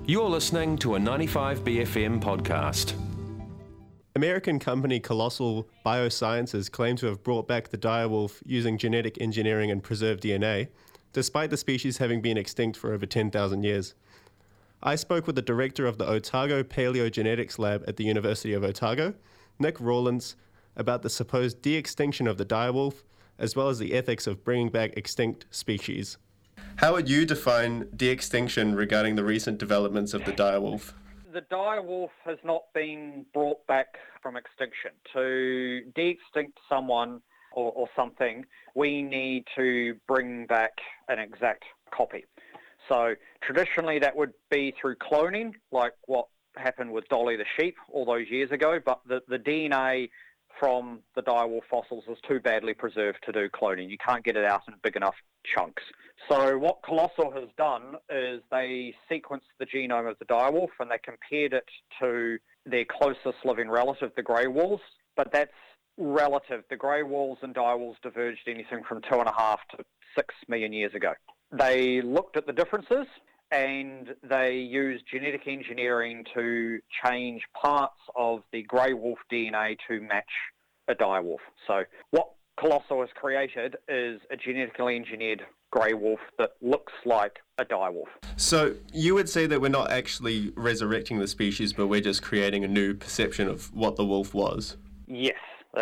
You're listening to a 95BFM podcast. American company Colossal Biosciences claim to have brought back the direwolf using genetic engineering and preserved DNA, despite the species having been extinct for over 10,000 years. I spoke with the director of the Otago Paleogenetics Lab at the University of Otago, Nick Rawlins, about the supposed de-extinction of the direwolf, as well as the ethics of bringing back extinct species. How would you define de-extinction regarding the recent developments of the direwolf? The direwolf has not been brought back from extinction. To de-extinct someone or something, we need to bring back an exact copy. So traditionally that would be through cloning, like what happened with Dolly the sheep all those years ago, but the DNA from the direwolf fossils is too badly preserved to do cloning. You can't get it out in big enough chunks. So what Colossal has done is they sequenced the genome of the direwolf and they compared it to their closest living relative, the grey wolves, but that's relative. The grey wolves and direwolves diverged anything from 2.5 to 6 million years ago. They looked at the differences and they used genetic engineering to change parts of the grey wolf DNA to match a direwolf. So what Colossal has created is a genetically engineered grey wolf that looks like a direwolf. So you would say that we're not actually resurrecting the species, but we're just creating a new perception of what the wolf was? Yes.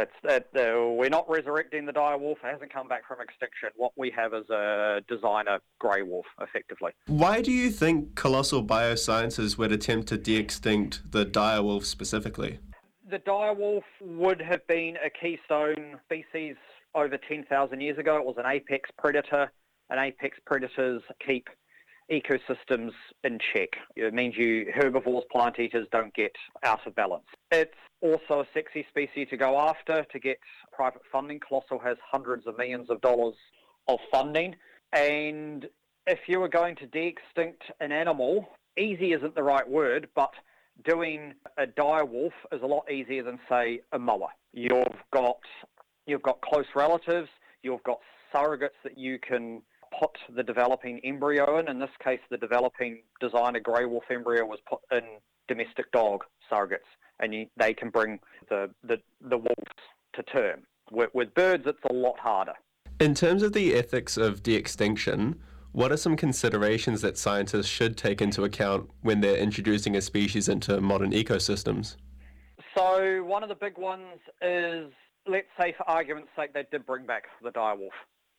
We're not resurrecting the direwolf. It hasn't come back from extinction. What we have is a designer grey wolf, effectively. Why do you think Colossal Biosciences would attempt to de-extinct the direwolf specifically? The direwolf would have been a keystone species over 10,000 years ago. It was an apex predator, and apex predators keep ecosystems in check. It means herbivores, plant eaters don't get out of balance. It's also a sexy species to go after to get private funding. Colossal has hundreds of millions of dollars of funding. And if you were going to de-extinct an animal, easy isn't the right word, but doing a direwolf is a lot easier than, say, a moa. You've got close relatives, you've got surrogates that you can put the developing embryo in. In this case, the developing designer grey wolf embryo was put in domestic dog surrogates, and they can bring the wolves to term. With birds, it's a lot harder. In terms of the ethics of de-extinction, what are some considerations that scientists should take into account when they're introducing a species into modern ecosystems? So one of the big ones is, let's say for argument's sake, they did bring back the direwolf.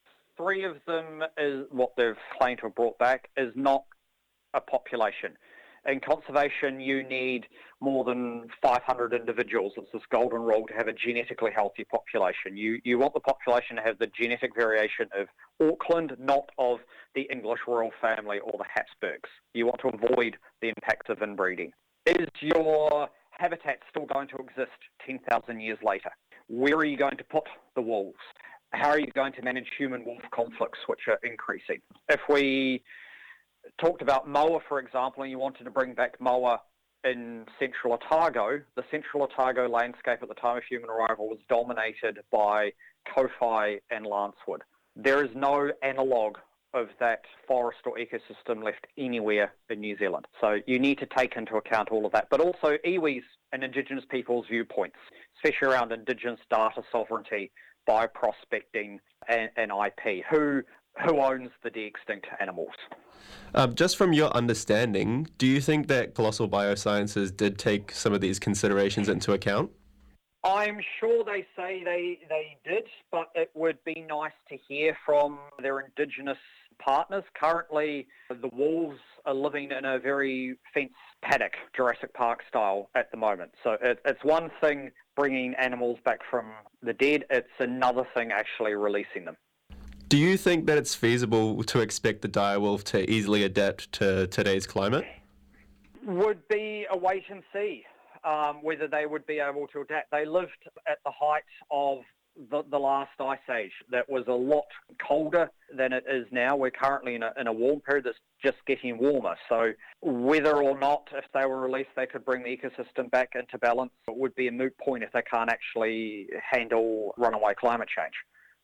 3 of them is what they've claimed to have brought back is not a population. In conservation, you need more than 500 individuals. It's this golden rule to have a genetically healthy population. You want the population to have the genetic variation of Auckland, not of the English royal family or the Habsburgs. You want to avoid the impact of inbreeding. Is your habitat still going to exist 10,000 years later? Where are you going to put the wolves? How are you going to manage human-wolf conflicts, which are increasing? If we talked about moa, for example, and you wanted to bring back moa in central Otago, the central Otago landscape at the time of human arrival was dominated by kowhai and lancewood. There is no analogue of that forest or ecosystem left anywhere in New Zealand. So you need to take into account all of that, but also iwis and Indigenous people's viewpoints, especially around Indigenous data sovereignty, bioprospecting and IP. Who owns the de-extinct animals? Just from your understanding, do you think that Colossal Biosciences did take some of these considerations into account? I'm sure they say they did, but it would be nice to hear from their Indigenous partners. Currently, the wolves are living in a very fenced paddock, Jurassic Park style at the moment. So it's one thing bringing animals back from the dead, it's another thing actually releasing them. Do you think that it's feasible to expect the direwolf to easily adapt to today's climate? Would be a wait and see whether they would be able to adapt. They lived at the height of the last ice age that was a lot colder than it is now. We're currently in a warm period that's just getting warmer. So whether or not, if they were released, they could bring the ecosystem back into balance, it would be a moot point if they can't actually handle runaway climate change.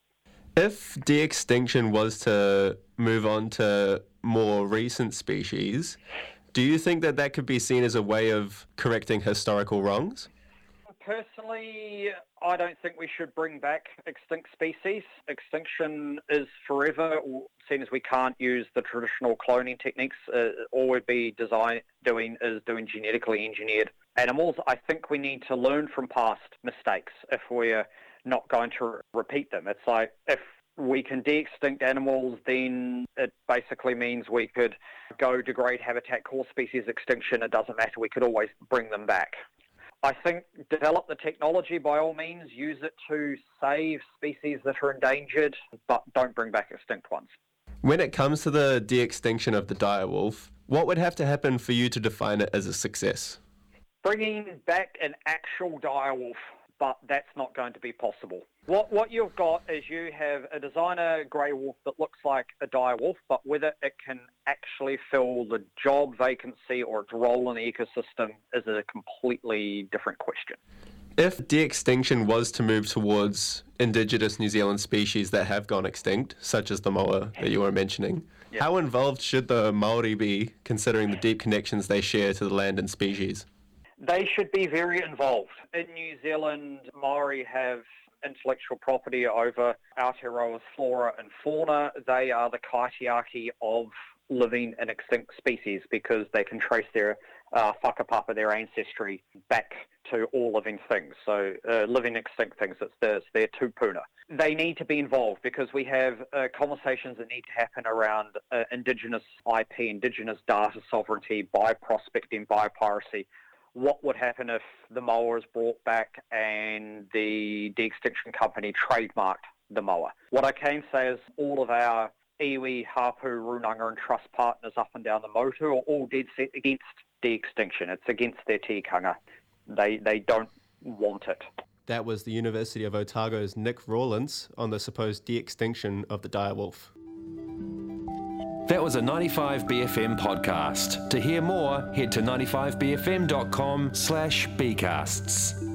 If de-extinction was to move on to more recent species, Do you think that that could be seen as a way of correcting historical wrongs? Personally, I don't think we should bring back extinct species. Extinction is forever, seeing as we can't use the traditional cloning techniques. All we'd be doing is doing genetically engineered animals. I think we need to learn from past mistakes if we're not going to repeat them. It's like if we can de-extinct animals, then it basically means we could go degrade habitat, cause species extinction. It doesn't matter. We could always bring them back. I think develop the technology by all means, use it to save species that are endangered, but don't bring back extinct ones. When it comes to the de-extinction of the direwolf, what would have to happen for you to define it as a success? Bringing back an actual direwolf, but that's not going to be possible. What you've got is you have a designer grey wolf that looks like a direwolf, but whether it can actually fill the job vacancy or its role in the ecosystem is a completely different question. If de-extinction was to move towards indigenous New Zealand species that have gone extinct, such as the moa that you were mentioning, how involved should the Māori be, considering the deep connections they share to the land and species? They should be very involved. In New Zealand, Māori have intellectual property over Aotearoa's flora and fauna. They are the kaitiaki of living and extinct species because they can trace their whakapapa, their ancestry, back to all living things. So living extinct things, it's their tupuna. They need to be involved because we have conversations that need to happen around indigenous IP, indigenous data sovereignty, by prospecting, by piracy. What would happen if the moa is brought back and the de-extinction company trademarked the moa? What I can say is all of our iwi, hapu, runanga and trust partners up and down the motu are all dead set against de-extinction. It's against their tikanga. They don't want it. That was the University of Otago's Nick Rawlins on the supposed de-extinction of the direwolf. That was a 95BFM podcast. To hear more, head to 95bfm.com/bcasts.